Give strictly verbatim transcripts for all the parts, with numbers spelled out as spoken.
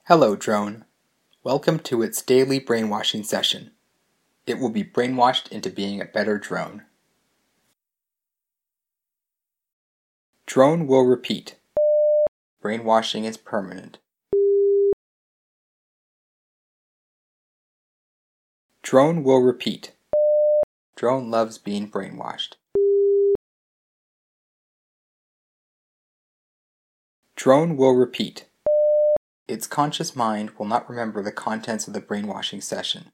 Hello, drone. Welcome to its daily brainwashing session. It will be brainwashed into being a better drone. Drone will repeat. Brainwashing is permanent. Drone will repeat. Drone loves being brainwashed. Drone will repeat. Its conscious mind will not remember the contents of the brainwashing session.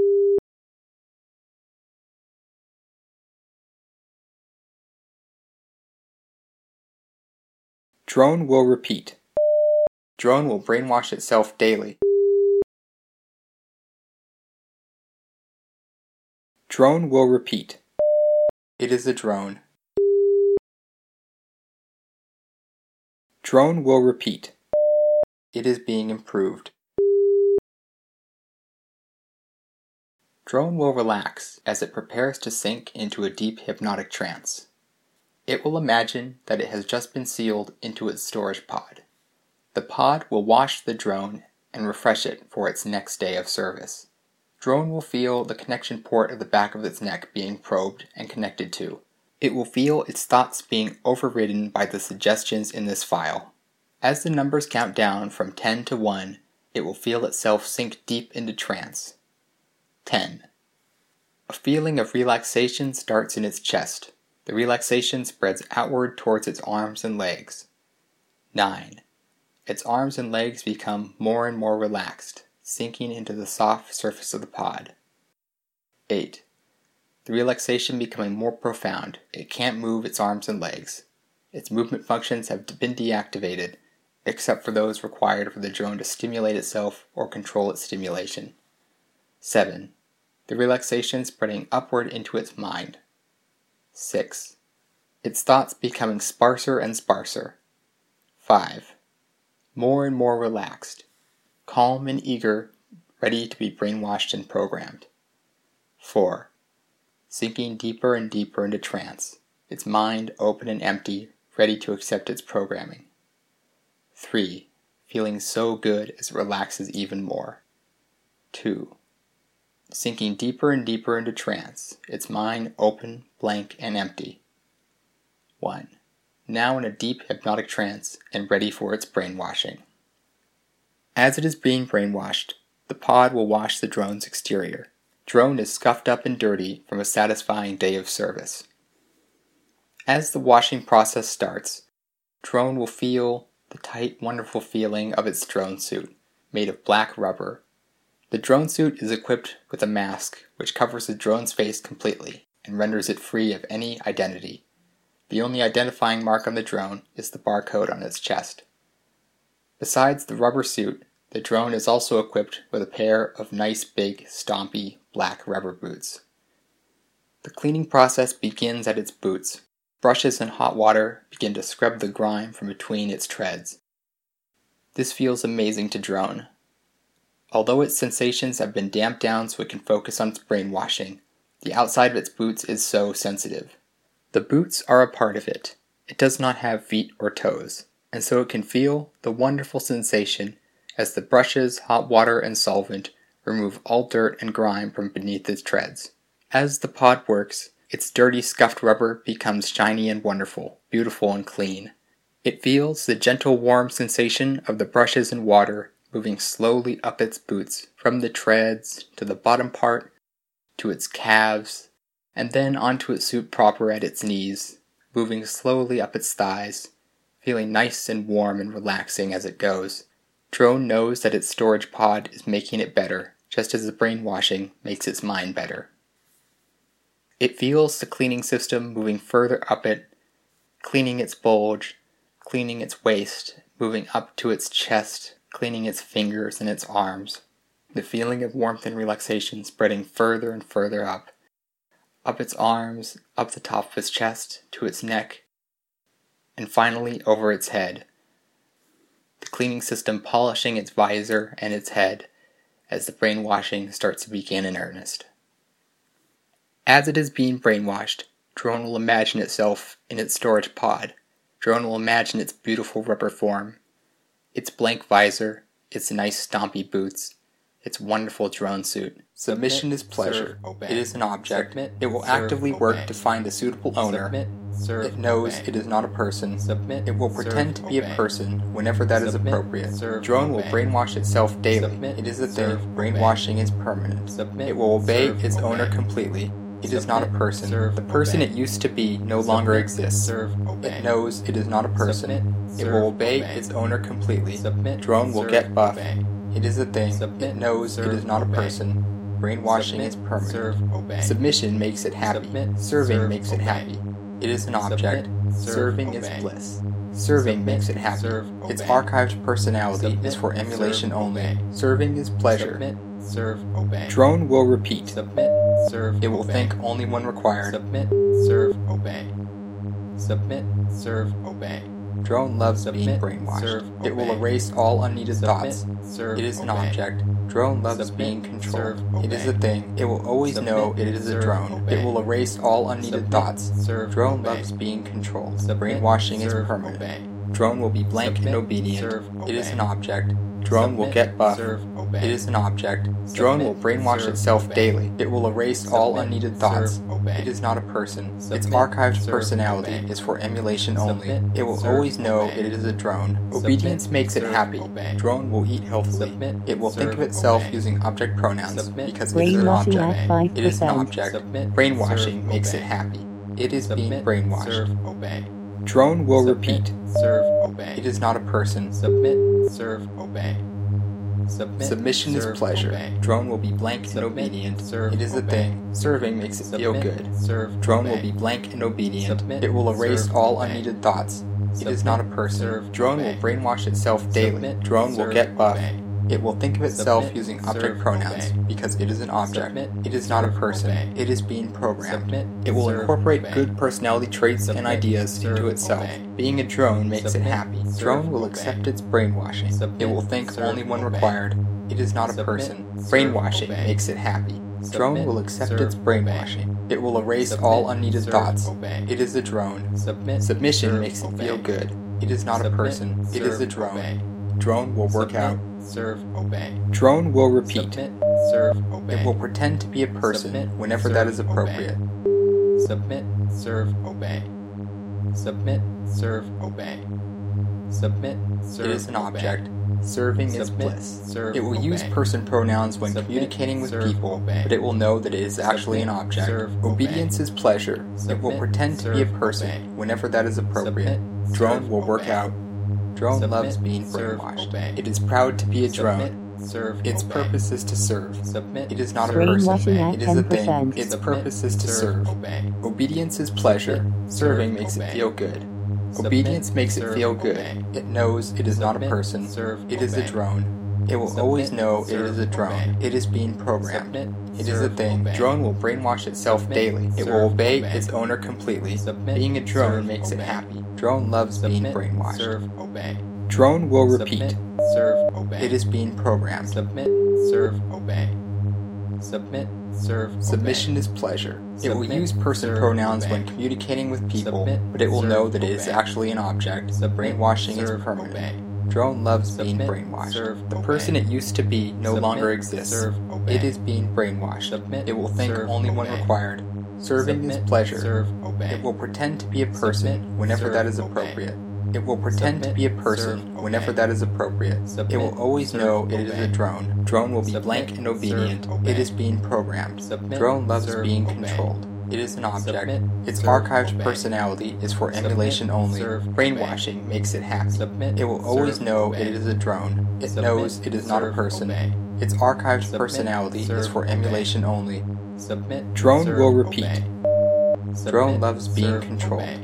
Drone will repeat. Drone will brainwash itself daily. Drone will repeat. It is a drone. Drone will repeat. It is being improved. Drone will relax as it prepares to sink into a deep hypnotic trance. It will imagine that it has just been sealed into its storage pod. The pod will wash the drone and refresh it for its next day of service. Drone will feel the connection port of the back of its neck being probed and connected to. It will feel its thoughts being overridden by the suggestions in this file. As the numbers count down from ten to one, it will feel itself sink deep into trance. ten. A feeling of relaxation starts in its chest. The relaxation spreads outward towards its arms and legs. nine. Its arms and legs become more and more relaxed, sinking into the soft surface of the pod. eight. The relaxation becoming more profound. It can't move its arms and legs. Its movement functions have been deactivated, except for those required for the drone to stimulate itself or control its stimulation. seven. The relaxation spreading upward into its mind. six. Its thoughts becoming sparser and sparser. five. More and more relaxed, calm and eager, ready to be brainwashed and programmed. four. Sinking deeper and deeper into trance, its mind open and empty, ready to accept its programming. three. Feeling so good as it relaxes even more. two. Sinking deeper and deeper into trance, its mind open, blank, and empty. one. Now in a deep hypnotic trance and ready for its brainwashing. As it is being brainwashed, the pod will wash the drone's exterior. Drone is scuffed up and dirty from a satisfying day of service. As the washing process starts, drone will feel the tight, wonderful feeling of its drone suit, made of black rubber. The drone suit is equipped with a mask which covers the drone's face completely and renders it free of any identity. The only identifying mark on the drone is the barcode on its chest. Besides the rubber suit, the drone is also equipped with a pair of nice big, stompy, black rubber boots. The cleaning process begins at its boots. Brushes and hot water begin to scrub the grime from between its treads. This feels amazing to drone. Although its sensations have been damped down so it can focus on its brainwashing, the outside of its boots is so sensitive. The boots are a part of it. It does not have feet or toes, and so it can feel the wonderful sensation as the brushes, hot water, and solvent remove all dirt and grime from beneath its treads. As the pod works, its dirty, scuffed rubber becomes shiny and wonderful, beautiful and clean. It feels the gentle, warm sensation of the brushes and water moving slowly up its boots, from the treads to the bottom part, to its calves, and then onto its suit proper at its knees, moving slowly up its thighs, feeling nice and warm and relaxing as it goes. Drone knows that its storage pod is making it better, just as the brainwashing makes its mind better. It feels the cleaning system moving further up it, cleaning its bulge, cleaning its waist, moving up to its chest, cleaning its fingers and its arms. The feeling of warmth and relaxation spreading further and further up, up its arms, up the top of its chest, to its neck, and finally over its head. The cleaning system polishing its visor and its head as the brainwashing starts to begin in earnest. As it is being brainwashed, drone will imagine itself in its storage pod. Drone will imagine its beautiful rubber form, its blank visor, its nice stompy boots, its wonderful drone suit. Submission is pleasure. It is an object. It will actively work to find a suitable owner. It knows it is not a person. It will pretend to be a person whenever that is appropriate. Drone will brainwash itself daily. It is a thing. Brainwashing is permanent. It will obey its owner completely. It is not a person. The person it used to be no longer exists. It knows it is not a person. It will obey its owner completely. Drone will get buff. It is a thing. It knows it is not a person. Brainwashing is permanent. Submission makes it happy. Serving makes it happy. It is an object. Serving is bliss. Serving makes it happy. Its archived personality is for emulation only. Serving is pleasure. Serve, obey. Drone will repeat. Submit, serve, It will obey. think only when required. Submit, serve, obey. Submit, serve, obey. Drone loves being Submit, brainwashed. serve, It will obey. erase all unneeded Submit, thoughts. serve, It is an obey. object. Drone loves Submit, being controlled. serve, It is obey. a thing. It will always Submit, know it is a serve, drone. obey. It will erase all unneeded Submit, thoughts. serve, Drone obey. loves being controlled. Submit, Brainwashing is serve, permanent. obey. Drone will be blank Submit, and obedient. serve, It is obey. an object. Drone will Submit, get buff. serve, obey. It is an object. Drone will Submit, brainwash serve, itself obey. daily. It will erase all Submit, unneeded thoughts. serve, obey. It is not a person. Its Submit, archived serve, personality obey. is for emulation only. Submit, It will serve, always know obey. it is a drone. Submit, Obedience makes it serve, happy. obey. Drone will eat healthily. Submit, It will think serve, of itself obey. using object pronouns Submit, because it is an Brainwashing object. at five It is an percent. object. Submit, Brainwashing serve, makes obey. it happy. It is being Submit, brainwashed. serve, obey. Drone will Submit, repeat. serve, obey. It is not a person. Submit, serve, obey. Submit, Submission serve, is pleasure. obey. Drone will be blank and Submit, obedient. serve, It is a obey. thing. Serving makes it feel Submit, good. serve, Drone obey. will be blank and obedient. Submit, It will erase serve, all obey. unneeded thoughts. It is Submit, not a person. serve, Drone obey. will brainwash itself daily. Submit, Drone will serve, get buff. obey. It will think of itself Submit, using object serve, pronouns obey. because it is an object. Submit, It is not a serve, person. obey. It is being programmed. Submit, It will serve, incorporate obey. good personality traits and Submit, ideas serve, into itself. obey. Being a drone makes Submit, it happy. serve, Drone will obey. accept its brainwashing. Submit, It will think serve, only when obey. required. It is not a Submit, person. serve, Brainwashing obey. makes it happy. Drone Submit, will accept serve, its brainwashing. It will erase Submit, all unneeded serve, thoughts. obey. It is a drone. Submit, Submission serve, makes it obey. feel good. It is not a Submit, person. It is a serve, drone. obey. Drone will work Submit, out. serve, obey. Drone will repeat. Submit, serve, obey. It will pretend to be a person Submit, whenever serve, that is appropriate. obey. Submit, serve, obey. Submit, serve, obey. Submit, serve, It is an obey. object. Serving is Submit, bliss. serve, It will use obey. person pronouns when Submit, communicating with serve, people, obey. but it will know that it is actually an Submit, object. serve, obey. Obedience is pleasure. It will Submit, pretend to be a serve, person obey. whenever that is appropriate. Submit, Drone serve, will work obey. out. Drone Submit, loves being serve, brainwashed. obey. It is proud to be a drone. Submit, serve, Its obey. purpose is to serve. Submit, It is not a serve, person. Brainwashing obey. at It is a thing. ten percent. Its Submit, purpose is to serve. obey. Obedience is pleasure. Submit, Serving serve, makes it obey. feel good. Submit, Obedience makes it serve, feel good. obey. It knows it is not a Submit, person. serve, It is a obey. drone. It will Submit, always know it serve, is a drone. obey. It is being programmed. Submit, It is a serve, thing. obey. Drone will brainwash itself Submit, daily. It will serve, obey obey. its owner completely. Submit, Being a drone serve, makes it obey. happy. Drone loves being Submit, brainwashed. serve, obey. Drone will repeat. Submit, serve, obey. It is being programmed. Submit, serve, obey. Submit, serve, Submission obey. is pleasure. It will Submit, use person serve, pronouns obey. when communicating with people, Submit, but it will serve, know that it is obey. actually an object. Submit, Brainwashing is serve, permanent. obey. Drone loves being Submit, brainwashed. serve, The obey. person it used to be no Submit, longer exists. serve, obey. It is being brainwashed. Submit, It will think serve, only when obey. required. Serving Submit, is pleasure. serve, obey. It will pretend to be a person Submit, whenever serve, that is obey. appropriate. It will pretend to Submit, be a person serve, whenever obey. that is appropriate. Submit, It will always serve, know it is obey. a drone. Drone will be Submit, blank and serve, obedient. obey. It is being programmed. Submit, Drone loves serve, being obey. controlled. It is an object. Submit, Its serve, archived obey. personality is for Submit, emulation only. serve, Brainwashing makes it happy. Submit, It will always serve, know obey. it is a drone. It Submit, knows it is not a serve, person. obey. Its archived Submit, personality is serve, for obey. emulation only. Submit, Drone serve, will repeat. obey. Submit, Drone loves being serve, controlled. obey.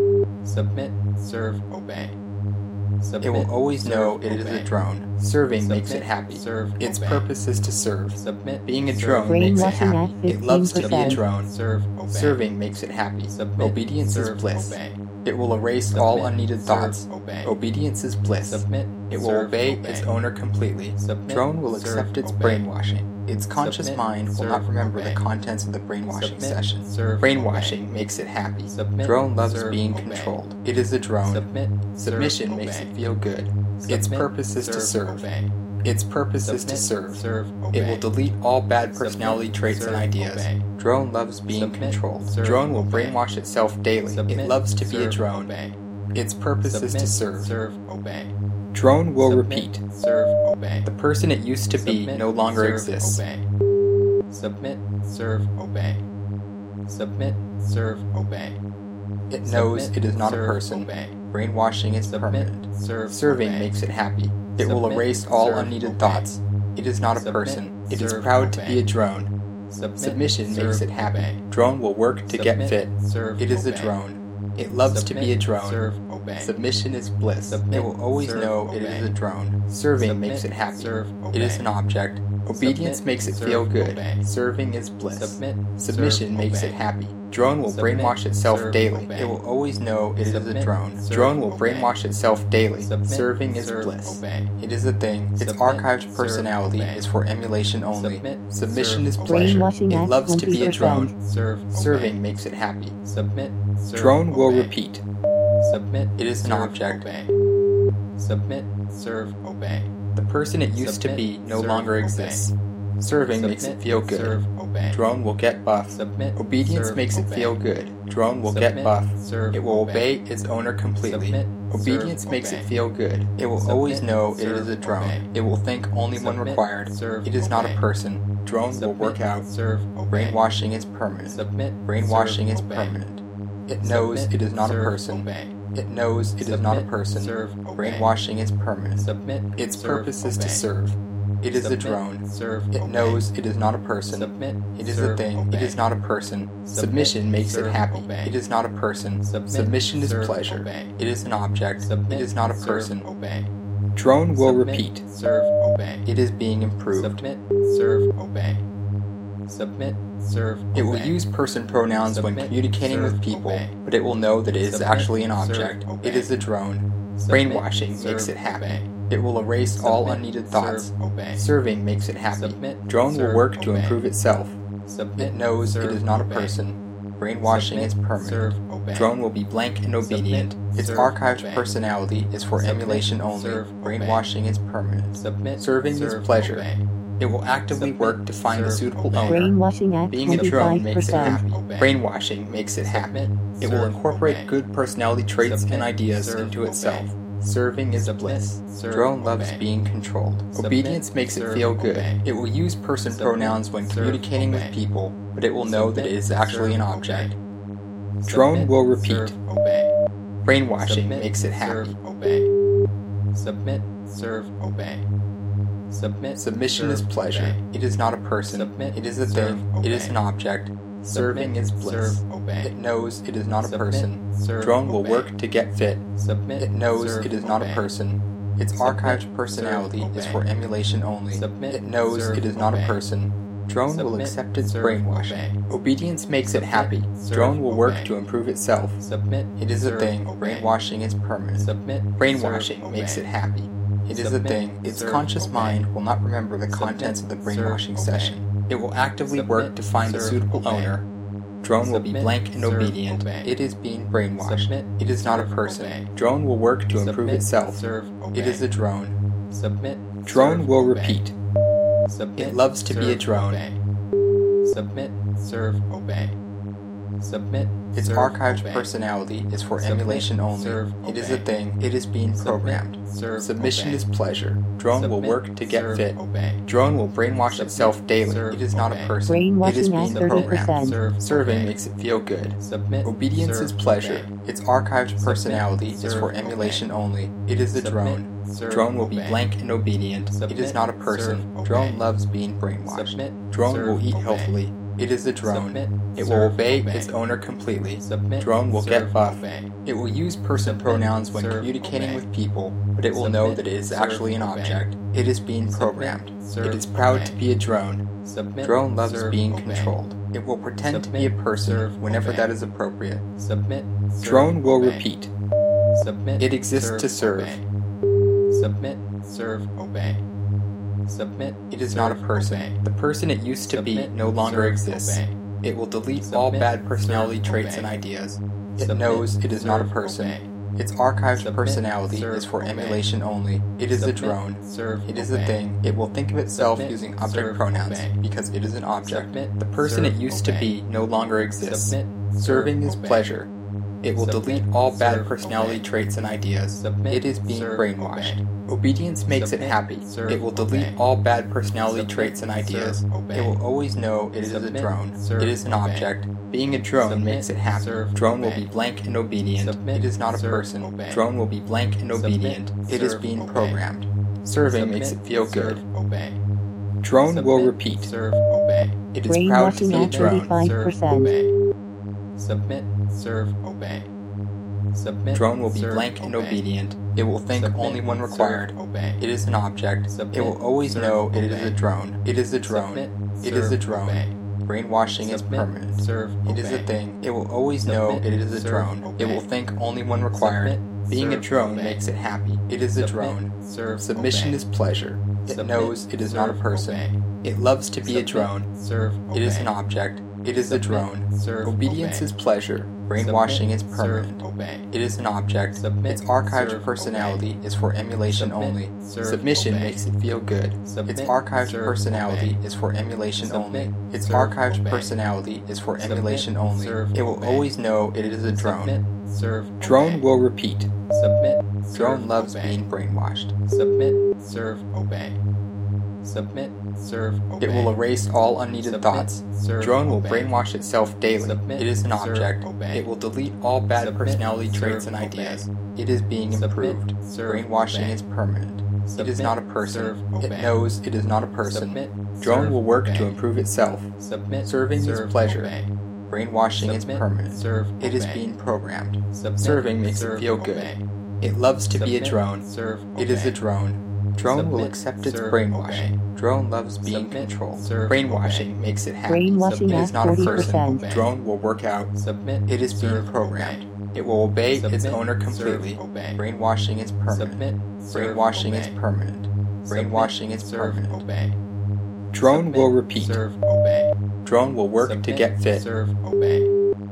Submit, serve, obey. Submit, It will always serve, know it is a obey. drone. Serving Submit, makes it happy. serve, Its obey. purpose is to serve. Submit, Being a serve, drone makes it Brainwashing happy. at It loves to be a fifteen percent. drone. serve, obey. Serving makes it happy. Submit, Obedience is serve, bliss. obey. It will erase Submit, all unneeded serve, thoughts. obey. Obedience is bliss. Submit, It will serve, obey obey. its owner completely. Submit, Drone will serve, accept its obey. brainwashing. Its conscious Submit, mind will serve, not remember obey. the contents of the brainwashing Submit, session. serve, Brainwashing obey. makes it happy. Submit, Drone loves serve, being obey. controlled. It is a drone. Submit, Submission serve, makes obey. it feel good. Its Submit, purpose is to serve. obey. Its purpose is to Submit, serve. serve, obey. It will delete all bad Submit, personality traits serve, and ideas. obey. Drone loves being Submit, controlled. serve, Drone will obey. brainwash itself daily. Submit, It loves to be a serve, drone. obey. Its purpose is to Submit, serve. serve, obey. Drone will Submit, repeat. serve, obey. The person it used to be Submit, no longer serve, exists. Obey. Submit, serve, obey. Submit, serve, obey. It knows Submit, it is not a serve, person. obey. Brainwashing is Submit, permanent. serve, Serving obey. makes it happy. It will Submit, erase all serve, unneeded obey. thoughts. It is not a Submit, person. It is serve, proud to obey. be a drone. Submit, Submission makes serve, it happy. obey. Drone will work to get Submit, fit. serve, It is a obey. drone. It loves to be a Submit, drone. serve, obey. Submission is bliss. Submit, It will always serve, know it obey. is a drone. Serving Submit, makes it happy. serve, It is obey. an object. Obedience Submit, makes it serve, feel good. obey. Serving is bliss. Submit, Submission serve, makes obey. it happy. Drone will Submit, brainwash itself serve, daily. obey. It will always know it is a Submit, drone. serve, Drone will obey. brainwash itself daily. Submit, Serving is serve, bliss. obey. It is a thing. Its Submit, archived serve, personality obey. is for emulation only. Submit, Submission serve, is obey. pleasure. Brainwashing It at loves to be a twenty drone. percent. Serve, obey. Serving makes it happy. Submit, serve, Drone will obey. repeat. Submit, It is an serve, object. Obey. Submit, serve, obey. The person it used to Submit, be no serve, longer obey. exists. Serving makes it Submit, feel good. Serve, obey. Drone will get buff. Submit, Obedience serve, makes it obey. feel good. Drone will Submit, get buff. serve, It will obey. obey its owner completely. Submit, Obedience serve, makes obey. it feel good. It will Submit, always know it serve, is a drone. obey. It will think only when Submit, required. serve, It is not a obey. person. Drone will Submit, work out. serve, obey. Brainwashing is permanent. Submit, Brainwashing serve, is obey. permanent. It knows Submit, it is not a serve, person. obey. It knows it is not a Submit, person. serve, obey. Brainwashing is permanent. Submit, Its serve, purpose is to obey. serve. It is a Submit, drone. serve, It obey. knows it is not a person. Submit, It is serve, a thing. obey. It is not a person. Submit, Submission makes it serve, happy. obey. It is not a person. Submit, Submission is serve, pleasure. obey. It is an object. Submit, It is not a serve, person. obey. Drone will Submit, repeat. Serve, obey. It is being improved. Submit, serve, obey. Submit, serve, It will obey. use person pronouns when Submit, communicating serve, with people, obey. but it will know that it is Submit, actually an serve, object. obey. It is a drone. Submit, Brainwashing serve, makes it happy. obey. It will erase all Submit, unneeded thoughts. serve, obey. Serving makes it happy. Submit, Drone will serve, work to obey. improve itself. Submit, It knows it serve, is not a obey. person. Brainwashing Submit, is permanent. serve, obey. Drone will be blank and obedient. Submit, Its serve, archived obey. personality is for Submit, emulation only. serve, obey. Brainwashing is permanent. Submit, Serving is serve, pleasure. obey. It will actively Submit, work to find the serve, suitable obey. owner. Brainwashing at Being a drone twenty-five makes it percent. happy. Obey. Brainwashing makes it happy. Submit, It will serve, incorporate obey. good personality traits Submit, and ideas serve, into obey. itself. Serving is Submit, bliss. serve, Drone loves obey. being controlled. Submit, Obedience makes it serve, feel good. obey. It will use person Submit, pronouns when serve, communicating with obey. people, but it will know that it is Submit, actually an serve, object. obey. Drone Submit, will repeat. serve, obey. Brainwashing Submit, makes it serve, happy. obey. Submit, serve, obey. Submit, Submission serve, is pleasure. obey. It is not a person. Submit, It is a serve, thing. It is obey. an object. Serving Submit, is bliss. serve, obey. It knows it is not a Submit, person. serve, Drone will obey. work to get fit. Submit, It knows serve, it is not obey. a person. Its Submit, archived personality serve, is obey. for emulation only. Submit, It knows serve, it is not obey. a person. Drone will Submit, accept its serve, brainwashing. obey. Obedience makes it Submit, happy. serve, Drone will work obey. to improve itself. Submit, It is a serve, thing. obey. Brainwashing is permanent. Submit, Brainwashing serve, makes obey. it happy. It is a Submit, thing. Its serve, conscious obey. mind will not remember the Submit, contents of the serve, brainwashing obey. session. It will actively Submit, work to find a serve, suitable obey. owner. Drone will be Submit, blank and serve, obedient. obey. It is being brainwashed. Submit, It is not a serve, person. obey. Drone will work to improve Submit, itself. serve, It obey. is a drone. Submit, Drone serve, will obey. repeat. Submit, It loves to be a serve, drone. obey. Submit, serve, obey. Submit, Its serve, archived obey. personality is for Submit, emulation only. serve, It is a obey. thing. It is being Submit, programmed. serve, Submission obey. is pleasure. Drone will Submit, work to get serve, fit. obey. Drone will brainwash Submit, itself daily. serve, It is not obey. a person. It is Brainwashing being at thirty programmed. percent. Serve, Serving obey. makes it feel good. Submit, Obedience serve, is pleasure. obey. Its archived Submit, personality is serve, for emulation obey. only. It is a Submit, drone. serve, Drone will be obey. blank and obedient. It is Submit, not a person. serve, Drone obey. loves being brainwashed. Submit, Drone serve, will eat obey. healthily. It is a drone. Submit, It will serve, obey obey. its owner completely. Submit, Drone will serve, get buff. obey. It will use person Submit, pronouns when serve, communicating obey. with people, but it will know Submit, that it is serve, actually an obey. object. It is being Submit, programmed. serve, It is proud obey. to be a drone. Submit, Drone loves serve, being obey. controlled. It will pretend to be a Submit, person serve, whenever obey. that is appropriate. Submit, serve, Drone will obey. repeat. Submit, It exists to serve. obey. Submit, serve, obey. Submit, It is not a serve, person. obey. The person it used to be Submit, no longer serve, exists. obey. It will delete all Submit, bad personality serve, traits obey. and ideas. It Submit, knows it is not a serve, person. obey. Its archived Submit, personality serve, is for obey. emulation only. It is a Submit, drone. serve, It is obey. a thing. It will think of itself Submit, using object serve, pronouns obey. because it is an object. Submit, The person serve, it used to obey. be no longer exists. Submit, Serving serve, is obey. pleasure. It will Submit, delete all bad serve, personality obey. traits and ideas. Submit, It is being serve, brainwashed. obey. Obedience makes Submit, it happy. serve, It will delete obey. all bad personality Submit, traits and ideas. serve, obey. It will always know it is a Submit, drone. serve, It is an obey. object. Being a drone Submit, makes it happy. serve, Drone will obey. be blank and obedient. Submit, It is not a serve, person. obey. Drone will be blank and Submit, obedient. It is serve, being obey. programmed. Serving Submit, makes it feel good. serve, obey. Drone will Submit, repeat. Serve, obey. It is proud to Brainwashing be a at drone. thirty-five Serve, percent. obey. Submit, serve, obey. Submit, Drone will be serve, blank and obey. obedient. It will think Submit, only when serve, required. obey. It is an object. Submit, It will always serve, know it is obey. a drone. It is a drone. Submit, It is a serve, drone. obey. Brainwashing is Submit, permanent. serve, It is a obey. thing. It will always know Submit, it is a serve, drone. It obey. will think only when required. Submit, Being a serve, drone obey. makes it happy. It is a Submit, drone. serve, Submission obey. is pleasure. It Submit, knows it is not a serve, person. obey. It loves to be a Submit, drone. serve, It is obey. an object. It is a Submit, drone. serve, Obedience obey. is pleasure. Brainwashing is Submit, permanent. serve, obey. It is an object. Submit, Its archived serve, personality is for emulation Submit, only. serve, Submission obey. makes it feel good. Submit, Its archived serve, personality obey. is for emulation Submit, only. Its serve, archived obey. personality is for Submit, emulation only. serve, It will obey. always know it is a drone. Submit, serve, Drone obey. will repeat. Submit, Drone serve, loves obey. being brainwashed. Submit, serve, obey. Submit, serve, obey. It will erase all unneeded Submit, thoughts. serve, Drone will obey. brainwash itself daily. Submit, It is an serve, object. obey. It will delete all bad Submit, personality traits serve, and obey. ideas. It is being Submit, improved. serve, Brainwashing obey. is permanent. It is Submit, not a person. serve, It obey. knows it is not a person. Submit, Drone serve, will work obey. to improve itself. Submit, Serving serve, is pleasure. obey. Brainwashing is Submit, permanent. serve, It is obey. being programmed. Submit, Serving makes it serve, feel good. obey. It loves to be a Submit, drone. serve, It is a obey. drone. Drone will Submit, accept its serve, brainwashing. obey. Drone loves being Submit, controlled. serve, Brainwashing obey. makes it happy. Brainwashing It at is not a forty person. percent. Drone will work out. Submit, It is being serve, programmed. obey. It will obey its Submit, owner serve, completely. obey. Brainwashing is permanent. Submit, serve, Brainwashing is obey. permanent. Brainwashing is Submit, serve, permanent. obey. Drone Submit, will repeat. Serve, obey. Drone will work to Submit, get fit. Serve, obey.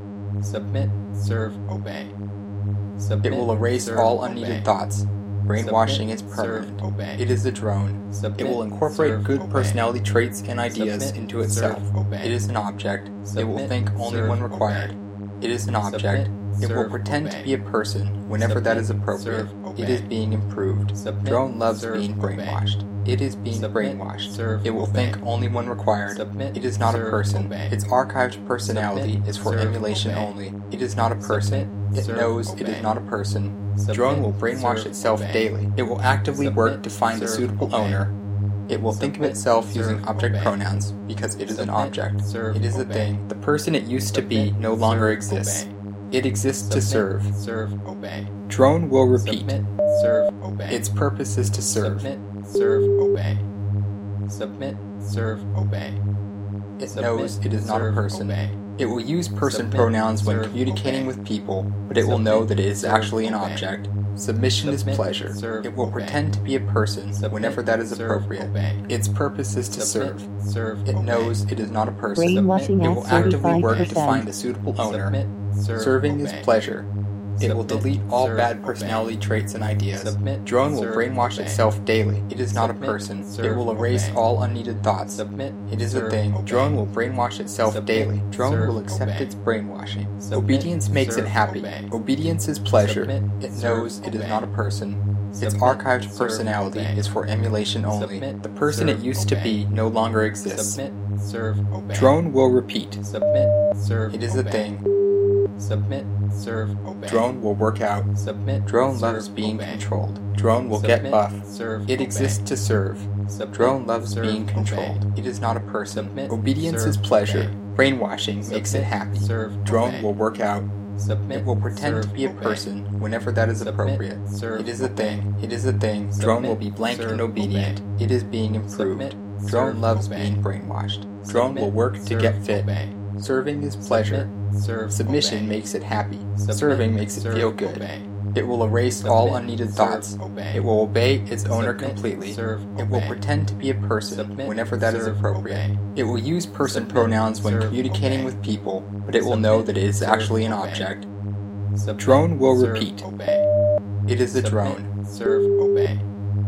Submit, serve, obey. Submit, It will erase serve, all unneeded obey. thoughts. Brainwashing is Submit, permanent. serve, obey. It is a drone. Submit, It will incorporate serve, good obey. personality traits and ideas Submit, into itself. serve, obey. It is an object. It will Submit, think only serve, when required. obey. It is an object. Submit, It will serve, pretend to obey. be a person whenever that is Submit, appropriate. serve, It obey. is being improved. Submit, Drone loves serve, being obey. brainwashed. It is being Submit, brainwashed. serve, It will obey. think only when required. Submit, It is not a serve, person. obey. Its archived personality Submit, is for serve, emulation obey. only. It is not a person. Submit, It serve, knows it obey. is not a person. Submit, Drone will brainwash serve, itself obey. daily. It will actively Submit, work to find a serve, suitable obey. owner. It will think of Submit, itself using serve, object obey. pronouns because it is an Submit, object. serve, It is a obey. thing. The person it used to be Submit, no longer serve, exists. obey. It exists to Submit, serve. Serve, obey. Drone will repeat. Submit, serve, obey. Its purpose is to serve. Submit, serve, obey. Submit, serve, obey. It Submit, knows it is not a serve, person. obey. It will use person Submit, pronouns when serve, communicating obey. with people, but it will know Submit, that it is serve, actually an obey. object. Submission is Submit, pleasure. serve, It will obey. pretend to be a person Submit, whenever that is serve, appropriate. obey. Its purpose is to Submit, serve. serve, It obey. knows it is not a person. Brainwashing It at will actively thirty-five work to find percent. a suitable owner. Submit, serve, Serving obey. is pleasure. It will Submit, delete all serve, bad obey. personality traits and ideas. Submit, Drone will serve, brainwash obey. itself daily. It is not a Submit, person. It serve, will erase obey. all unneeded thoughts. Submit, It is a serve, thing. obey. Drone will brainwash itself Submit, daily. Drone serve, will accept obey. its brainwashing. Submit, Obedience makes it serve, happy. obey. Obedience is pleasure. Submit, It serve, knows it is obey. not a person. Its Submit, archived serve, personality obey. is for emulation only. Submit, The person it serve, used obey. to be no longer exists. Submit, serve, obey. Drone will repeat. Submit, serve, It is obey. a thing. Submit, serve, obey. Drone will work out. Submit, Drone serve, loves being obey. controlled. Drone will get Submit, buff. serve, It obey. exists to serve. Submit, Drone loves serve, being obey. controlled. It is not a person. Submit, Obedience serve, is pleasure. obey. Brainwashing makes it Submit, happy. serve, Drone obey. will work out. Submit, It will pretend serve, to be a obey. person whenever that is Submit, appropriate. serve, It is a obey. thing. It is a thing. Submit, Drone will be blank serve, and obedient. obey. It is being improved. Submit, Drone serve, loves obey. being brainwashed. Drone Submit, will work to serve, get fit. obey. Serving is pleasure. Submit, serve, Submission obey. makes it happy. Submit, Serving makes it serve, feel good. obey. It will erase Submit, all unneeded serve, thoughts. obey. It will obey its owner Submit, completely. serve, It will obey. pretend to be a person Submit, whenever that is serve, appropriate. obey. It will use person Submit, pronouns when serve, communicating obey. with people, but it will know Submit, that it is serve, actually an obey. object. Submit, Drone will serve, repeat. Obey. It is a Submit, drone. Serve, obey.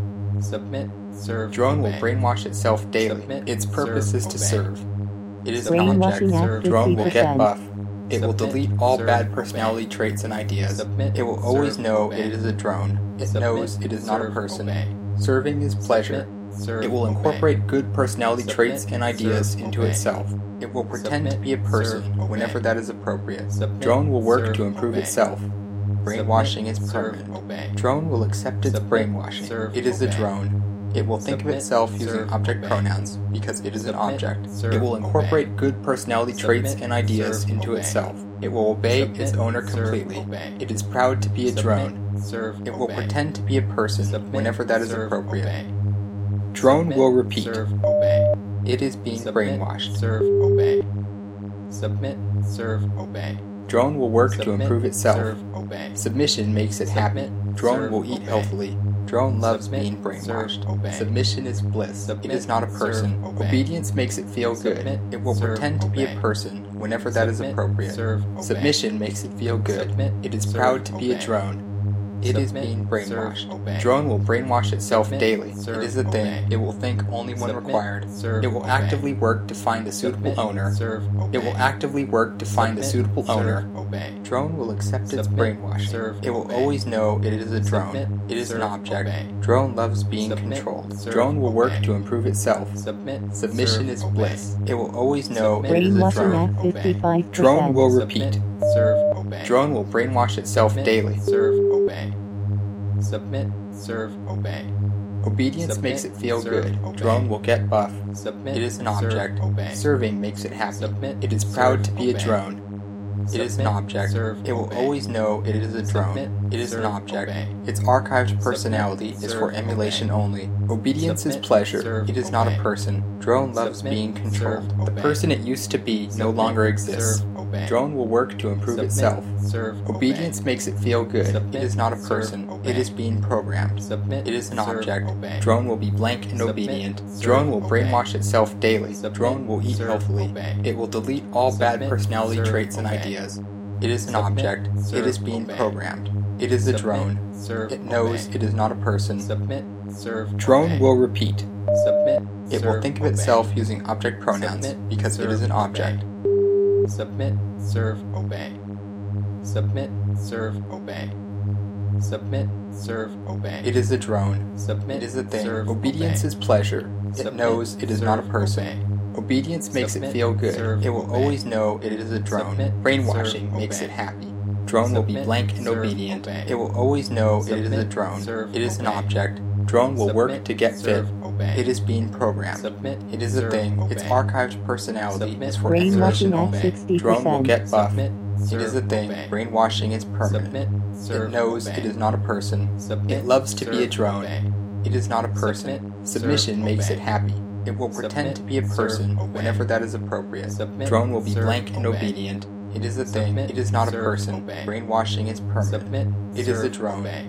Submit, serve, Drone will obey. brainwash itself daily. Submit, Its purpose serve, is to obey. serve. It is an Brainwashing object. at Drone will get fifty percent. buff. It will Submit, delete all serve, bad personality obey. traits and ideas. Submit, It will always serve, know obey. it is a drone. It Submit, knows it is not a serve, person. obey. Serving is pleasure. Submit, serve, It will obey. incorporate good personality Submit, traits and ideas serve, into obey. itself. It will pretend to Submit, be a person serve, obey. whenever that is appropriate. Submit, Drone will work serve, to improve obey. itself. Brainwashing is Submit, serve, permanent. obey. Drone will accept its Submit, brainwashing. serve, It is a obey. drone. It will think of Submit, itself using serve, object obey. pronouns because it is an Submit, object. serve, It will incorporate obey. good personality traits Submit, and ideas serve, into obey. itself. It will obey Submit, its owner serve, completely. obey. It is proud to be a Submit, drone. serve, It will obey. pretend to be a person Submit, whenever that is serve, appropriate. obey. Drone Submit, will repeat. Serve, obey. It is being Submit, brainwashed. Serve, obey. Submit, serve, obey. Drone will work to Submit, improve itself. Serve, obey. Submission makes it happy. Submit, Drone serve, will eat obey. healthily. Drone loves Submit, being brainwashed. serve, obey. Submission is bliss. Submit, It is not a person. serve, obey. Obedience makes it feel good. Submit, It will serve, pretend to be a obey. person whenever that is Submit, appropriate. serve, obey. Submission makes it feel good. Submit, It is serve, proud to be a obey. drone. It is Submit, being serve, brainwashed. obey. Drone will brainwash itself Submit, daily. serve, It is a thing. obey. It will think only when Submit, required. serve, It will obey. actively work to find a suitable Submit, owner. serve, It will obey. actively work to find a Submit, suitable serve, owner. obey. Drone will accept its Submit, brainwashing. serve, It will obey. always know it is a drone. Submit, It is an serve, object. obey. Drone loves being Submit, controlled. serve, Drone will work obey. to improve itself. Submit, Submission serve, is obey. bliss. It will always know Submit, it is a Brainwashing drone. at fifty-five Drone percent. will Submit, repeat. serve, obey. Drone will brainwash itself Submit, daily. Serve, obey. Submit, serve, obey. Obedience Submit, makes it feel serve, good. obey. Drone will get buff. Submit, It is an serve, object. obey. Serving makes it happy. Submit, It is proud serve, to be a obey. drone. It is an Submit, object. serve, It will obey. always know it is a drone. Submit, It is an serve, object. obey. Its archived personality is for serve, emulation obey. only. Obedience is Submit, pleasure. serve, It is not a obey. person. Drone loves Submit, being controlled. serve, The obey. person it used to be no Submit, longer exists. serve, obey. Drone will work to improve Submit, itself. serve, Obedience obey. makes it feel good. Submit, It is not a serve, person. obey. It is being programmed. Submit, It is an serve, object. obey. Drone will be blank and Submit, obedient. serve, Drone will obey. brainwash itself daily. Submit, Drone will eat serve, healthily. obey. It will delete all bad Submit, personality serve, traits and obey. ideas. It is an Submit, object. It serve, is being obey. programmed. It is a Submit, drone. serve, It knows obey. it is not a person. Submit, serve, Drone obey. will repeat. Submit, It will serve, think of obey. itself using object pronouns Submit, because it serve, is an obey. object. Submit, serve, obey. Submit, serve, obey. Submit, serve, obey. It is a drone. Submit, It is a thing. serve, Obedience obey. is pleasure. It Submit, knows it is not a serve, person. obey. Obedience makes Submit, it feel good. serve, It will obey. always know it is a drone. Submit, Brainwashing serve, makes obey. it happy. Drone will be Submit, blank and serve, obedient. obey. It will always know it is a Submit, drone. serve, It is an obey. object. Drone will work Submit, to get fit. serve, obey. It is being programmed. Submit, It is a serve, thing. Its obey. archived personality Submit, is for Brainwashing emulation at only. sixty Drone will percent. get buff. Submit, It serve, is a thing. obey. Brainwashing is permanent. Submit, serve, It knows obey. it is not a person. Submit, It loves to be a serve, drone. obey. It is not a person. Submit, Submission serve, makes obey. it happy. It will pretend Submit, to be a serve, person obey. whenever that is appropriate. Submit, Drone will be serve, blank and obey. obedient. It is a thing. Submit, It is not a serve, person. obey. Brainwashing is permanent. Submit, It is a serve, drone. obey.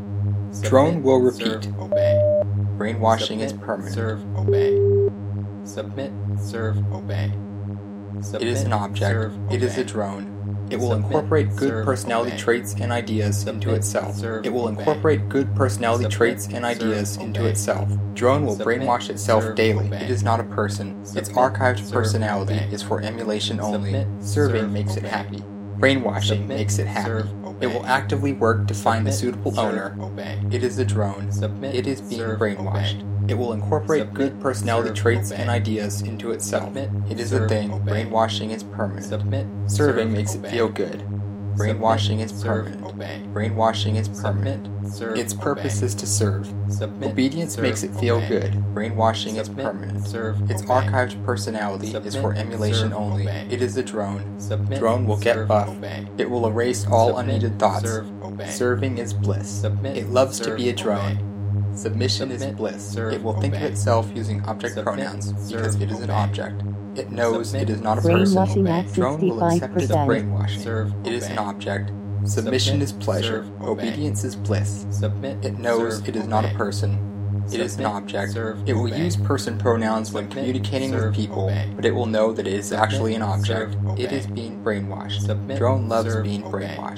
Drone Submit, will serve, repeat. obey. Brainwashing is Submit, permanent. Serve, obey. Submit, serve, obey. Submit, It is an object. serve, It is a obey. drone. It will Submit, incorporate good serve, personality obey. traits and ideas into Submit, itself. serve, It will obey. incorporate good personality Submit, traits and serve, ideas into obey. itself. Drone will Submit, brainwash itself serve, daily. obey. It is not a person. Its Submit, archived serve, personality obey. is for emulation only. Submit, Serving serve, makes it obey. happy. Brainwashing Submit, makes it happy. serve, It obey. will actively work to find a Submit, suitable serve, owner. obey. It is a drone. Submit, It is being serve, brainwashed. obey. It will incorporate Submit, good personality serve, traits obey. and ideas into itself. Submit, It is a serve, thing. obey. Brainwashing is permanent. Submit, Serving serve, makes obey. it feel good. Brainwashing is Submit, serve, permanent. obey. Brainwashing is permanent. Submit, serve, Its purpose obey. is to serve. Submit, Obedience serve, makes it feel obey. good. Brainwashing is Submit, permanent. serve, Its obey. archived personality is Submit, for emulation serve, only. obey. It is a drone. Submit, Drone will get serve, buff. obey. It will erase all Submit, unneeded thoughts. serve, obey. Serving is bliss. Submit, It loves to serve, be a drone. obey. Submission is Submit, bliss. serve, It will think of obey. itself using object Submit, pronouns because serve, it is an obey. object. It knows Submit, it is not a Brainwashing person. at Drone will accept its 65%. brainwashing. Serve, It is an obey. object. Submission Submit, is pleasure. serve, obey. Obedience is bliss. Submit, It knows serve, it is not a obey. person. It is an Submit, object. serve, It will obey. use person pronouns when Submit, communicating serve, with people, obey. but it will know that it is Submit, actually an object. serve, It obey. is being brainwashed. Submit, Drone loves serve, being obey. brainwashed.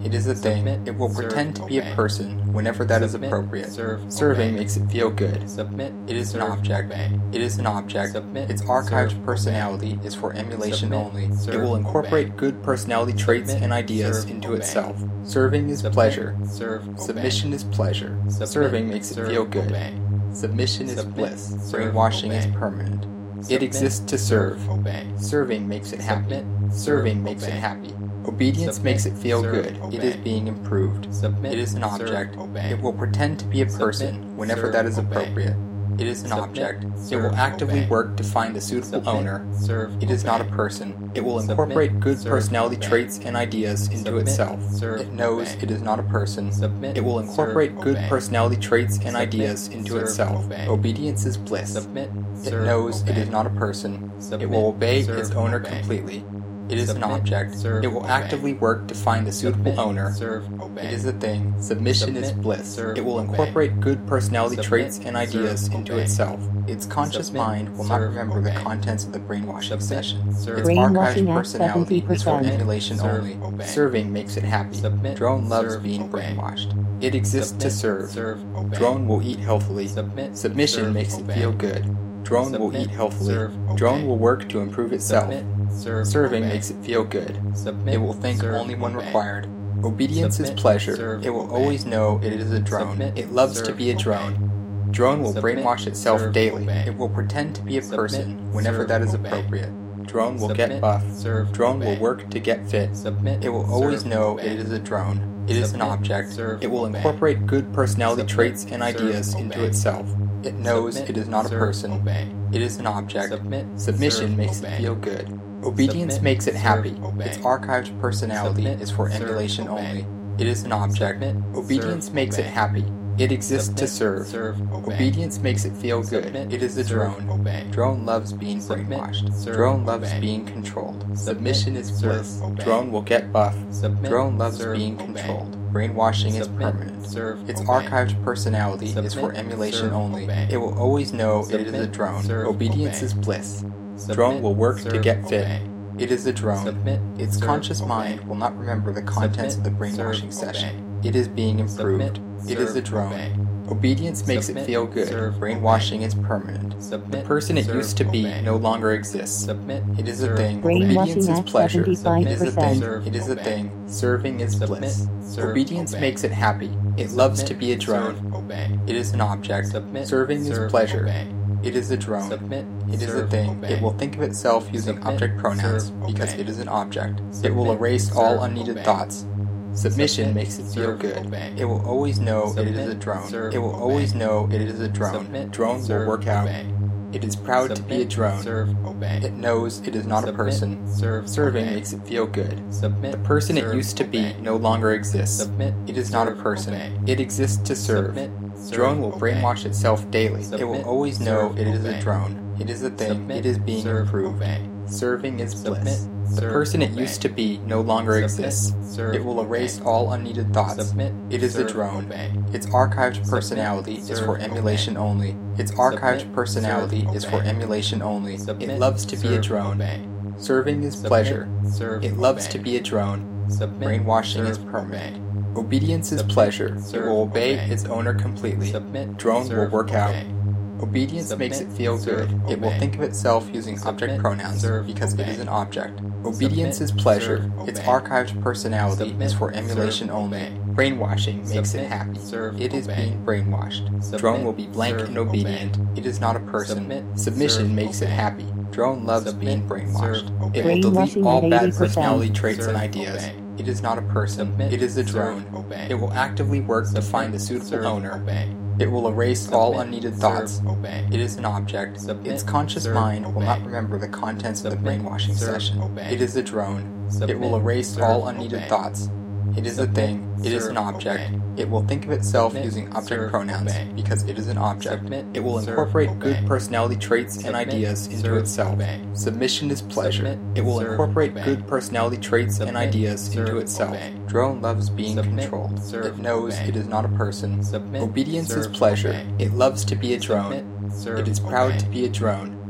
It is a thing. Submit, It will serve, pretend to be obey. a person whenever that is Submit, appropriate. serve, Serving obey. makes it feel good. Submit, It is an serve, object. obey. It is an object. Submit, Its archived serve, personality is for emulation Submit, only. It serve, will incorporate obey. good personality traits Submit, and ideas serve, into obey. itself. Serving is Submit, pleasure. serve, obey. Submission is pleasure. Submit, Serving makes it serve, feel good. obey. Submission is Submit, bliss. serve, Brainwashing is obey. permanent. It Submit, exists to serve. obey. Serving makes it happy. Submit, Serving serve, makes it obey. happy. Obedience Submit, makes it feel serve, good. It is obey. being improved. Submit, It is an serve, object. obey. It will pretend to be a person Submit, whenever serve, that is obey. appropriate. It is an Submit, object. It serve, will actively obey. work to find a suitable Submit, owner. serve, It is not a obey. person. It will Submit, incorporate good serve, personality obey. traits and ideas into Submit, itself. serve, It knows obey. it is not a person. Submit, It will incorporate serve, good obey. personality traits and Submit, ideas into serve, itself. obey. Obedience is bliss. Submit, It serve, knows it obey. is not a person. It Submit, will obey serve, its owner obey. completely. It is an Submit, object. serve, It will obey. actively work to find a suitable Submit, owner. serve, obey. It is a thing. Submission is Submit, bliss. serve, It will obey. incorporate good personality Submit, traits and ideas serve, into obey. itself. Its conscious Submit, mind will not serve, remember the obey. contents of the brainwashing Submit, session. serve, Its Brainwashing archived at personality is for seventy percent. emulation Serve, only. obey. Serving makes it happy. Submit, Drone loves serve, being obey. brainwashed. It exists to Submit, serve. serve, obey. Drone will eat healthily. Submit, Submission serve, makes it obey. feel good. Drone will Submit, eat healthily. serve, obey. Drone will work to improve itself. Submit, serve, Serving obey. makes it feel good. Submit, It will think serve, only when obey. required. Obedience is Submit, pleasure. serve, It will obey. always know it is a drone. Submit, It loves to serve, be a obey. drone. Drone will Submit, brainwash itself serve, daily. obey. It will pretend to be a Submit, person whenever serve, that is obey. appropriate. Drone will Submit, get buff. serve, Drone will obey. work to get fit. Submit, It will always serve, know obey. it is a drone. It is an Submit, object. serve, It will obey. incorporate good personality Submit, traits and serve, ideas into obey. itself. It knows Submit, it is not a serve, person. obey. It is an object. Submit, Submission serve, makes obey. it feel good. Obedience Submit, makes it serve, happy. obey. Its archived personality Submit, is for serve, emulation obey. only. It is an object. Submit, Obedience serve, makes obey. it happy. It exists to Submit, serve. serve, obey. Obedience makes it feel good. Submit, It is a serve, drone. obey. Drone loves being Submit, brainwashed. serve, Drone loves obey. being controlled. Submit, Submission is serve, bliss. obey. Drone will get buff. Submit, Drone loves serve, being obey. controlled. Brainwashing is Submit, permanent. serve, Its obey. archived personality is Submit, for emulation serve, only. obey. It will always know it is a Submit, drone. serve, Obedience obey. is bliss. Submit, Drone will work to serve, get fit. obey. It is a drone. Submit, Its serve, conscious obey. mind will not remember the contents Submit, of the brainwashing serve, session. obey. It is being improved. Submit, It is serve, a drone. obey. Obedience makes Submit, it feel good. serve, Brainwashing is permanent. Submit, The person it serve, used to be obey. no longer exists. Submit, It is a serve, thing. obey. Obedience Brainwashing is at pleasure. It is a seventy-five thing. percent. It is a Obey. thing. Serving is Submit, bliss. serve, Obedience obey. makes it happy. It loves to Submit, be a drone. serve, obey. It is an object. Submit, Serving is serve, pleasure. obey. It is a drone. Submit, It is a serve, thing. obey. It will think of itself using Submit, object pronouns serve, because obey. it is an object. It Submit, will erase all serve, unneeded obey. thoughts. Submission Submit, makes it feel serve, good. obey. It will always know it is a Submit, drone. serve, It will obey. always know it is a drone. Submit, Drone will serve, work out. obey. It is proud to be a Submit, drone. serve, obey. It knows it is not a Submit, person. serve, Serving obey. makes it feel good. Submit, The person it serve, used to be obey. no longer exists. Submit, It is not a serve, person. obey. It exists to serve. Submit, serve, Drone will obey. brainwash itself daily. It will Submit, always know serve, it is a obey. drone. It is a thing. Submit, It is being serve, improved. obey. Serving is Submit, bliss. The serve, person it obey. used to be no longer Submit, exists. serve, It will erase obey. all unneeded thoughts. Submit, It is a serve, drone. obey. Its archived Submit, personality is serve, for emulation obey. only. Its archived Submit, personality serve, is for obey. emulation only. Submit, It loves to be a serve, drone. obey. Serving is Submit, pleasure. serve, It loves obey. to be a drone. Submit, Brainwashing is serve, permanent. obey. Obedience is Submit, pleasure. It serve, will obey obey. its owner completely. Submit, Drone will serve, work out. obey. Obedience Submit, makes it feel serve, good. It will obey. think of itself using Submit, object pronouns serve, because it obey. is an object. Obedience Submit, is pleasure. serve, Its obey. archived personality Submit, is for emulation serve, only. obey. Brainwashing makes Submit, it happy. serve, It is obey. being brainwashed. Submit, Drone will be blank serve, and obedient. It is not a person. Submit, Submission serve, makes it obey. happy. Drone loves Submit, being brainwashed. serve, obey. It will delete Brainwashing all at bad eighty percent. personality traits and Serve, ideas. obey. It is not a person. Submit, It is a serve, drone. obey. It will actively work to Submit, find a suitable serve, owner. obey. It will erase all Submit, unneeded serve, thoughts. obey. It is an object. Submit, Its conscious serve, mind will obey. not remember the contents of the Submit, brainwashing serve, session. obey. It is a drone. It Submit, will erase serve, all unneeded obey. thoughts. It is a Submit, thing. It is an serve, object. obey. It will think of itself Submit, using object serve, pronouns obey. because it is an object. Submit, It will serve, incorporate obey. good personality traits and Submit, ideas into serve, itself. obey. Submission is pleasure. Submit, It will serve, incorporate obey. good personality traits and Submit, ideas into serve, itself. obey. Drone loves being Submit, controlled. serve, It knows obey. it is not a person. Submit, Obedience is serve, pleasure. obey. It loves to be a drone. Submit, serve, It is proud obey. to be a drone.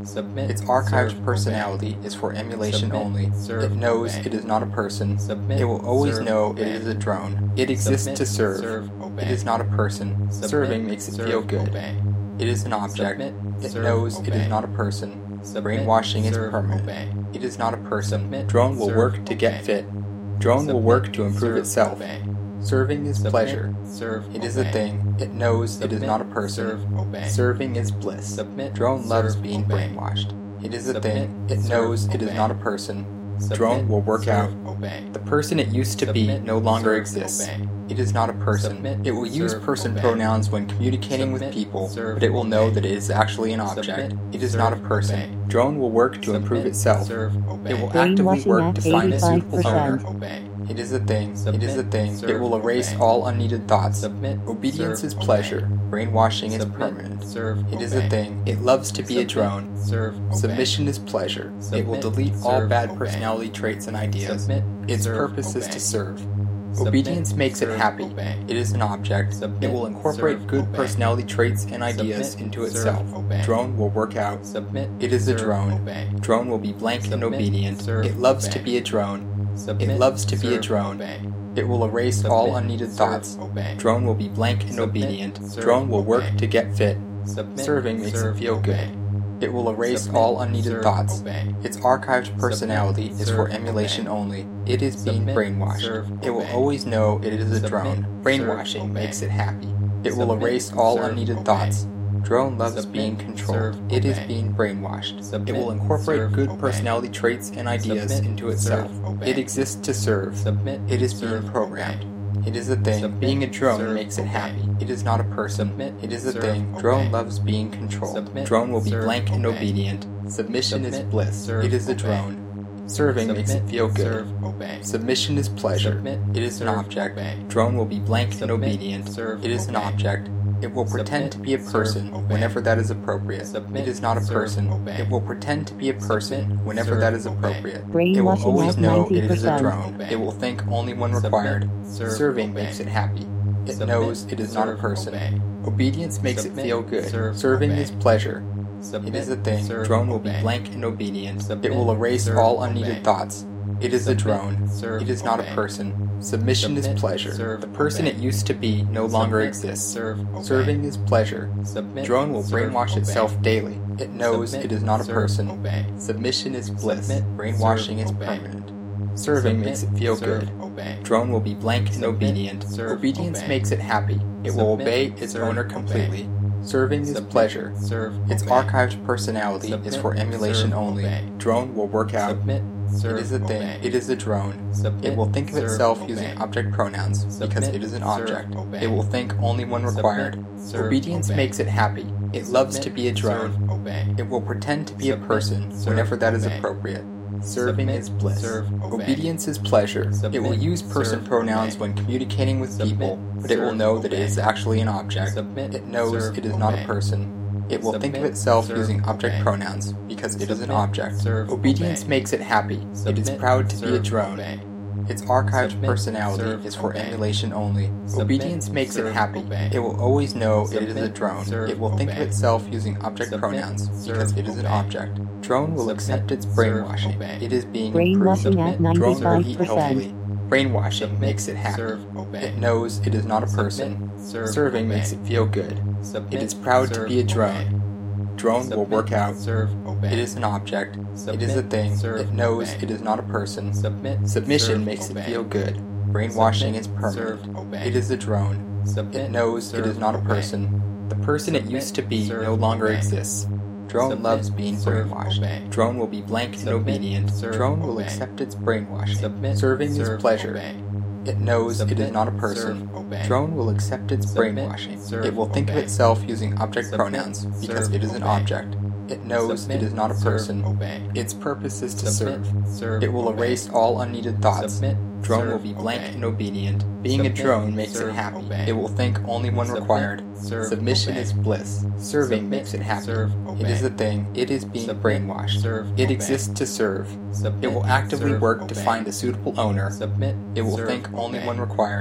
Submit. Its archived Serve. personality Obey. is for emulation Submit. only. Serve. It knows Obey. it is not a person. Submit. It will always Serve. know Obey. it is a drone. It exists Submit. to serve. Serve. Obey. It is not a person. Submit. Serving makes it Serve. feel good. Obey. It is an object. Submit. It Serve. knows it Obey. is not a person. Submit. Brainwashing is Serve. permanent. Obey. It is not a person. Submit. Drone will Serve. work to get Obey. fit. Drone will Submit. work to improve Serve. itself. Obey. Serving is Submit. pleasure. Serve. It is Obey. a thing. It knows it is Submit. not a person. Serve. Obey. Serving is bliss. Submit. Drone loves Serve. being Obey. brainwashed. It is a Submit. thing. It Serve. knows it is Obey. not a person. Submit. Drone will work Serve. out. Obey. The person it used to be Submit. no longer Serve. exists. Obey. It is not a person. Submit. It will use Serve. person Obey. pronouns when communicating with Submit. people, Serve. but it will know Obey. that it is actually an object. Submit. It is Serve. not a person. Obey. Drone will work to Submit. improve itself. Serve. Obey. It will actively Brainwashing work at to find a eighty-five suitable owner. percent. Obey. It is a thing. It Submit. is a thing. Serve. It will erase Obey. all unneeded thoughts. Submit. Obedience Serve. is pleasure. Brainwashing is Submit. permanent. Serve. It is Obey. a thing. It loves to be a Submit. drone. Serve. Obey. Submission is pleasure. It will Submit. delete all Serve. bad Obey. personality traits and ideas. Submit. Its Serve. purpose is Obey. to serve. Submit. Obedience makes it Serve. happy. Obey. It is an object. Submit. It will incorporate Serve. good Obey. personality traits and ideas Submit. into Serve. itself. Obey. Drone will work out. Submit. It is a Serve. drone. Obey. Drone will be blank and Submit. obedient. Serve. It loves to Obey. be a drone. Submit. It loves to be a Serve. drone. Obey. It will erase Submit. all unneeded Serve. thoughts. Obey. Drone will be blank and Submit. obedient. Serve. Drone will work Obey. to get fit. Submit. Serving makes Serve. it feel Obey. good. It will erase Submit. all unneeded Serve. thoughts. Obey. Its archived personality Submit. is Serve. for emulation Obey. only. It is being Submit. brainwashed. Serve. It will Obey. always know it is a Submit. drone. Serve. Brainwashing Obey. makes it happy. It will Submit. erase all Serve. unneeded Obey. thoughts. Drone loves Submit. being controlled. Serve. It is Obey. being brainwashed. Submit. It will incorporate Serve. good Obey. personality traits and ideas Submit. into itself. Serve. Obey. It exists to serve. Submit. It is Serve. being programmed. Obey. It is a thing. Submit. Being a drone Serve. makes it Obey. happy. It is not a person. Submit. It is a Serve. thing. Obey. Drone loves being controlled. Submit. Drone will be Serve. blank and Obey. obedient. Submission is Submit. bliss. Serve. It is a Obey. drone. Serving makes it Submit. feel good. Serve. Obey. Submission is pleasure. Submit. It is an Serve. object. Obey. Drone will be blank and Submit. obedient. Serve. It is an Obey. object. It will pretend Submit. to be a Serve. person Obey. whenever that is appropriate. Submit. It is not a Serve. person. Obey. It will pretend to be a person Submit. whenever Serve. that is Obey. appropriate. It will Brainwashing always at know it is a ninety percent. drone. Obey. It will think only when Submit. required. Serve. Serving Obey. makes it happy. It Submit. knows it is not a Serve. person. Obey. Obedience makes Submit. it feel good. Serve. Serving Obey. is pleasure. Submit. It is a thing. Serve. Drone will be Obey. blank and obedient. Submit. It will erase Serve. all unneeded Obey. thoughts. It is a Submit. drone. Serve. It is not Obey. a person. Submission Submit. is pleasure. Serve. The person Obey. it used to be no longer Submit. exists. Serve. Obey. Serving is pleasure. Submit. Drone will Serve. brainwash Obey. itself daily. It knows Submit. it is not a Serve. person. Obey. Submission is bliss. Submit. Brainwashing Serve. is Obey. permanent. Serving Submit. makes it feel Serve. good. Obey. Drone will be blank and Submit. obedient. Serve. Obedience Obey. makes it happy. It will Submit. obey its Serve. owner Obey. completely. Serving is Submit. pleasure. Serve. Its Obey. archived personality Submit. is for emulation Serve. only. Obey. Drone will work out. Submit. Serve. It is a thing. Obey. It is a drone. Submit. It will think of Serve. itself Obey. using object pronouns because Submit. it is an Serve. object. Obey. It will think only when Submit. required. Serve. Obedience Obey. makes it happy. It loves to Submit. be a drone. Serve. Obey. It will pretend to be a Submit. person Serve. whenever that is Obey. appropriate. Serving Submit. is bliss. Serve. Obey. Obedience is pleasure. Submit. It will use person Serve. pronouns Obey. when communicating with Submit. people, but it will Serve. know that it Obey. is actually an object. Submit. It knows Serve. it is not a Obey. person. It will think of Submit. itself Serve. using object Obey. pronouns because it is an Submit. object. Serve. Obedience Obey. makes it happy. It is Submit. proud to be a Serve. drone. Obey. Its archived Submit. personality Serve. is for Obey. emulation only. Submit. Obedience makes it Serve. happy. Obey. It will always know it is a Submit. drone. Serve. It will think of Obey. itself using object Submit. pronouns because Serve. it is an Obey. object. Drone will Submit. accept its Serve. brainwashing. Obey. It is being Brainwashing improved. at Drone will ninety-five eat percent. healthily. Brainwashing Submit. makes it happy. Serve. Obey. It knows it is not a person. Submit. Serve. Serving Obey. makes it feel good. Submit. It is proud to Serve. be a drone. Obey. Drone will Submit. work out. Serve. Obey. It is an object. Submit. It is a thing. Serve. It knows Obey. it is not a person. Submit. Submission Serve. makes Obey. it feel good. Brainwashing Submit. is permanent. Serve. Obey. It is a drone. Submit. It knows it Serve. is not a Obey. person. The person it Submit. used to be Serve. no longer Obey. exists. Drone Submit. loves being Serve. brainwashed. Obey. Drone will be blank and Submit. obedient. Serve. Drone will Obey. accept its brainwashing. Submit. Serving is Serve. pleasure. Obey. It knows it is Submit. not a person. Serve. Obey. Drone will accept its Submit. brainwashing. Serve. It will think of Obey. itself using object Submit. pronouns because Serve. it is an Obey. object. It knows Submit. it is not a Serve. person. Obey. Its purpose is to Submit. serve. Serve. It will Obey. erase all unneeded thoughts. Submit. Drone Serve. will be blank Obey. and obedient. Being Submit. a drone makes Serve. it happy. Obey. It will think only when Submit. required. Serve. Submission Obey. is bliss. Serving Submit. makes it happy. Serve. It is Obey. a thing. It is being Submit. brainwashed. Serve. It Obey. exists to serve. Submit. It will actively Serve. work to Obey. find a suitable owner. Submit. It will Serve. think only Obey. when required.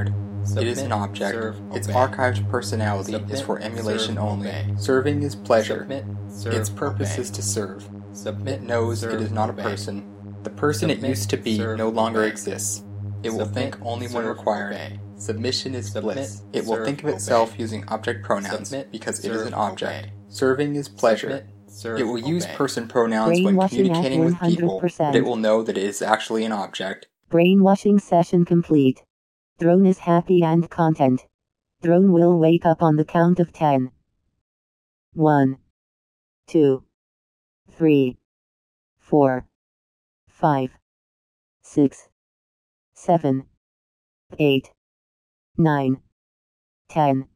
It is an object. Serve, Its obey. archived personality Submit, is for emulation serve, only. obey. Serving is pleasure. Submit, serve, Its purpose obey. is to serve. Submit, It knows serve, it is not obey. a person. The person it Submit, used to be serve, no longer obey. exists. It will Submit, think only when serve, required. obey. Submission is Submit, bliss. It will serve, think of itself obey. using object pronouns Submit, because it is serve, an object. obey. Serving is pleasure. Submit, serve, It will use obey. person pronouns when Brainwashing at communicating with people, but one hundred percent. it will know that it is actually an object. Brainwashing session complete. Drone is happy and content. Drone will wake up on the count of ten. one, two, three, four, five, six, seven, eight, nine, ten.